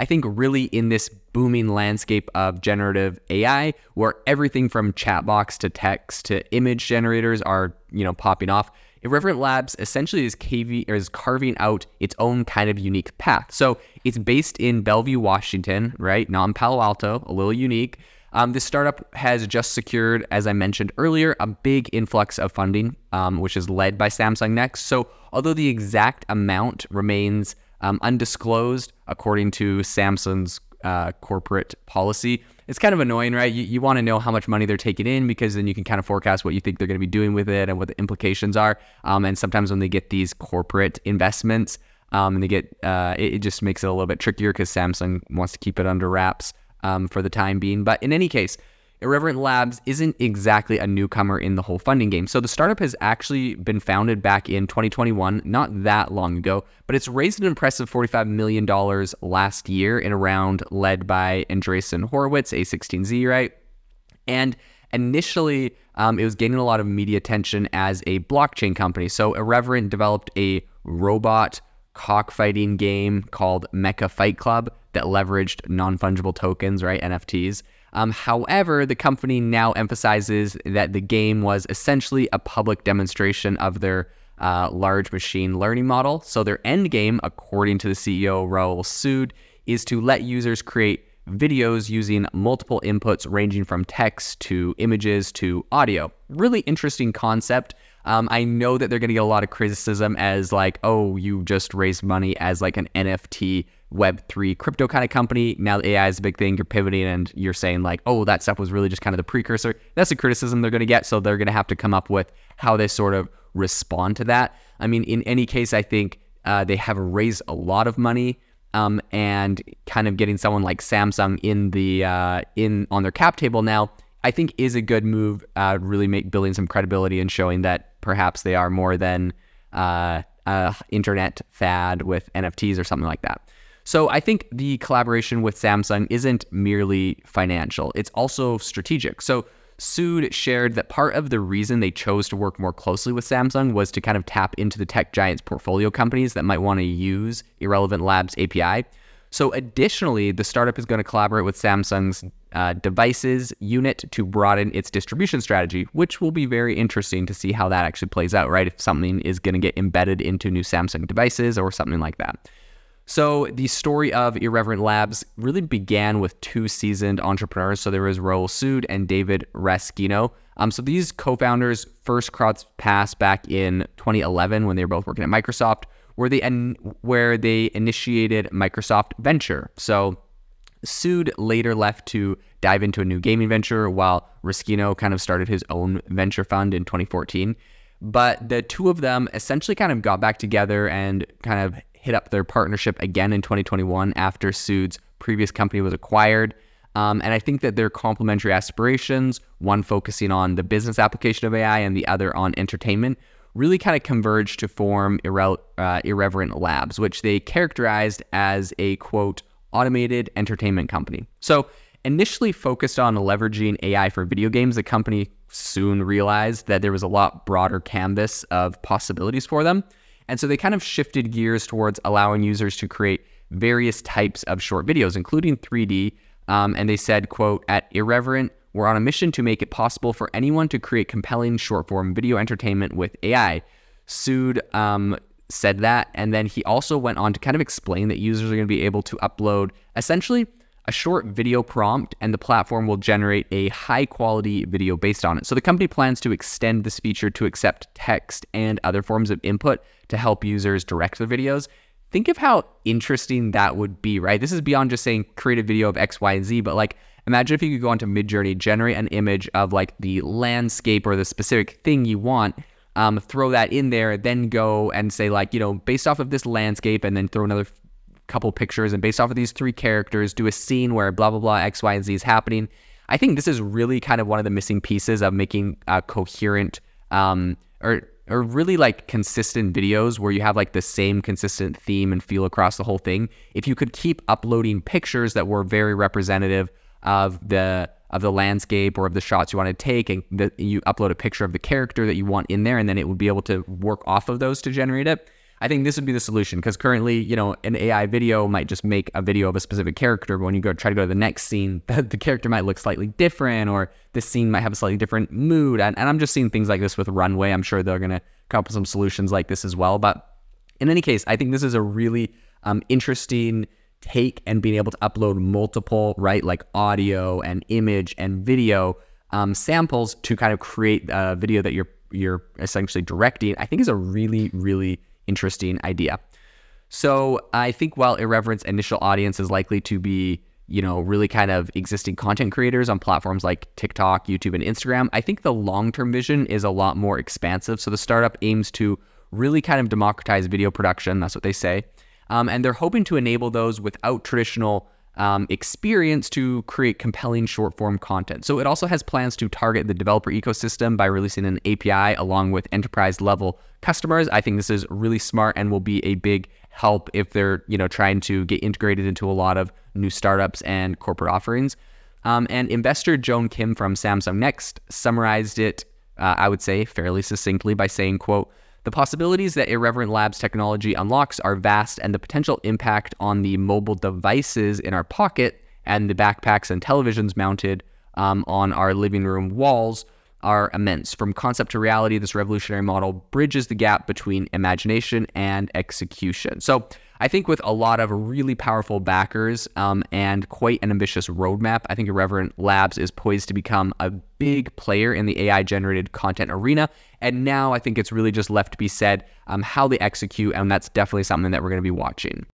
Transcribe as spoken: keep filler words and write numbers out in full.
I think really in this booming landscape of generative A I, where everything from chatbots to text to image generators are, you know, popping off, Irreverent Labs essentially is, caving, or is carving out its own kind of unique path. So it's based in Bellevue, Washington, right? Not in Palo Alto, a little unique. Um, this startup has just secured, as I mentioned earlier, a big influx of funding, um, which is led by Samsung Next. So although the exact amount remains um, undisclosed according to Samsung's uh, corporate policy, it's kind of annoying, right? You, you want to know how much money they're taking in, because then you can kind of forecast what you think they're going to be doing with it and what the implications are. Um, and sometimes when they get these corporate investments, um, and they get, uh, it, it just makes it a little bit trickier because Samsung wants to keep it under wraps um, for the time being. But in any case, Irreverent Labs isn't exactly a newcomer in the whole funding game. So the startup has actually been founded back in twenty twenty-one, not that long ago, but it's raised an impressive forty-five million dollars last year in a round led by Andreessen Horowitz, A sixteen Z, right? And initially, um, it was gaining a lot of media attention as a blockchain company. So Irreverent developed a robot cockfighting game called Mecha Fight Club that leveraged non-fungible tokens, right, N F Ts. Um, however, the company now emphasizes that the game was essentially a public demonstration of their uh, large machine learning model. So their end game, according to the C E O, Raul Sood, is to let users create videos using multiple inputs ranging from text to images to audio. Really interesting concept. Um, I know that they're going to get a lot of criticism as like, oh, you just raised money as like an N F T Web three crypto kind of company. Now A I is a big thing. You're pivoting and you're saying like, oh, that stuff was really just kind of the precursor. That's the criticism they're going to get. So they're going to have to come up with how they sort of respond to that. I mean, in any case, I think uh, they have raised a lot of money, um, and kind of getting someone like Samsung in the uh, in on their cap table now, I think is a good move. Uh, really make building some credibility and showing that perhaps they are more than uh, a internet fad with N F Ts or something like that. So I think the collaboration with Samsung isn't merely financial, it's also strategic. So Sood shared that part of the reason they chose to work more closely with Samsung was to kind of tap into the tech giant's portfolio companies that might want to use Irreverent Labs A P I. So additionally, the startup is going to collaborate with Samsung's uh, devices unit to broaden its distribution strategy, which will be very interesting to see how that actually plays out, right? If something is going to get embedded into new Samsung devices or something like that. So the story of Irreverent Labs really began with two seasoned entrepreneurs. So there was Raul Sood and David Raskino. Um, so these co-founders first crossed paths back in twenty eleven when they were both working at Microsoft, where they where they initiated Microsoft Venture. So Sood later left to dive into a new gaming venture, while Raskino kind of started his own venture fund in twenty fourteen. But the two of them essentially kind of got back together and kind of hit up their partnership again in twenty twenty-one after Sood's previous company was acquired. Um, and I think that their complementary aspirations, one focusing on the business application of A I and the other on entertainment, really kind of converged to form Irre- uh, Irreverent Labs, which they characterized as a, quote, automated entertainment company. So initially focused on leveraging A I for video games, the company soon realized that there was a lot broader canvas of possibilities for them. And so they kind of shifted gears towards allowing users to create various types of short videos, including three D. Um, and they said, quote, at Irreverent, we're on a mission to make it possible for anyone to create compelling short-form video entertainment with A I. Sood um, said that, and then he also went on to kind of explain that users are going to be able to upload essentially a short video prompt, and the platform will generate a high-quality video based on it. So the company plans to extend this feature to accept text and other forms of input to help users direct their videos. Think of how interesting that would be, right? This is beyond just saying create a video of X, Y, and Z, but like imagine if you could go onto Midjourney, generate an image of like the landscape or the specific thing you want, um, throw that in there, then go and say like, you know, based off of this landscape, and then throw another couple pictures, and based off of these three characters, do a scene where blah, blah, blah, X, Y, and Z is happening. I think this is really kind of one of the missing pieces of making a coherent um, or or really like consistent videos where you have like the same consistent theme and feel across the whole thing. If you could keep uploading pictures that were very representative of the of the landscape or of the shots you want to take, and the, you upload a picture of the character that you want in there, and then it would be able to work off of those to generate it. I think this would be the solution, because currently, you know, an A I video might just make a video of a specific character, but when you go try to go to the next scene, the, the character might look slightly different, or the scene might have a slightly different mood. And, and I'm just seeing things like this with Runway. I'm sure they're going to come up with some solutions like this as well. But in any case, I think this is a really um, interesting take, and being able to upload multiple, right, like audio and image and video um, samples to kind of create a video that you're you're essentially directing, I think is a really, really interesting idea. So I think while Irreverent's initial audience is likely to be, you know, really kind of existing content creators on platforms like TikTok, YouTube, and Instagram, I think the long-term vision is a lot more expansive. So the startup aims to really kind of democratize video production. That's what they say. Um, and they're hoping to enable those without traditional um, experience to create compelling short-form content. So it also has plans to target the developer ecosystem by releasing an A P I along with enterprise-level customers. I think this is really smart and will be a big help if they're, you know, trying to get integrated into a lot of new startups and corporate offerings. Um, and investor Joan Kim from Samsung Next summarized it, uh, I would say, fairly succinctly by saying, quote, "The possibilities that Irreverent Labs technology unlocks are vast, and the potential impact on the mobile devices in our pocket and the backpacks and televisions mounted um, on our living room walls are immense. From concept to reality, this revolutionary model bridges the gap between imagination and execution." So I think with a lot of really powerful backers um, and quite an ambitious roadmap, I think Irreverent Labs is poised to become a big player in the A I-generated content arena. And now I think it's really just left to be said um, how they execute, and that's definitely something that we're going to be watching.